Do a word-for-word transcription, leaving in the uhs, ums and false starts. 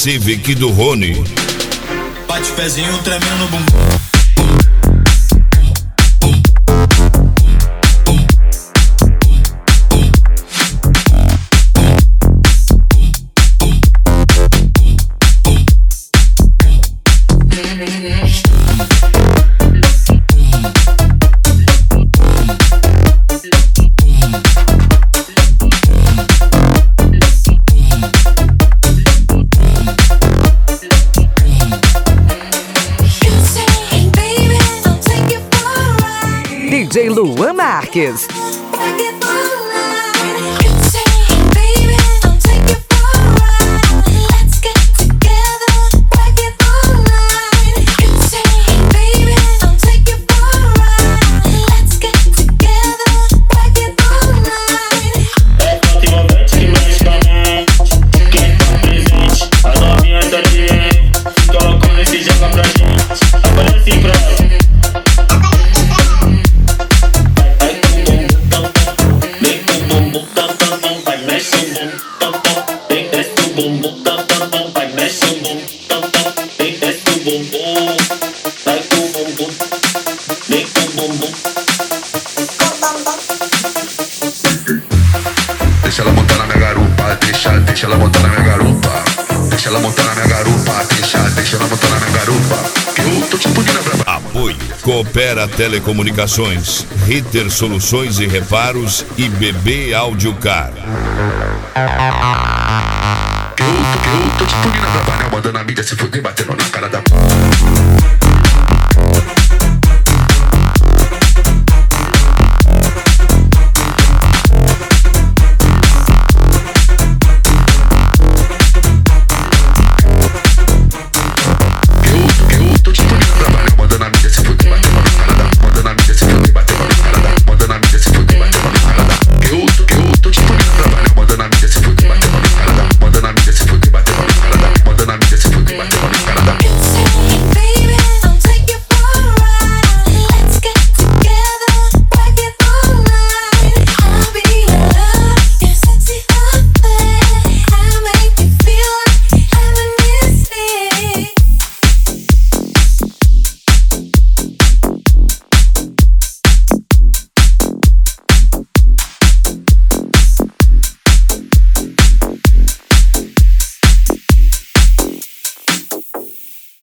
Civic do Rony. Bate o pezinho tremendo no bumbum. D J Luan Marques. Deixa ela montar na minha garupa, deixa, deixa ela montar na minha garupa. Deixa ela montar na minha garupa, deixa, deixa ela montar na minha garupa. Que eu tô tipo de lembrar. Apoio Coopera Telecomunicações, Ritter Soluções e Reparos e B B Audiocar. Que eu tô, que eu tô tipo de lembrar, mandando a mídia se fuder, batendo na cara da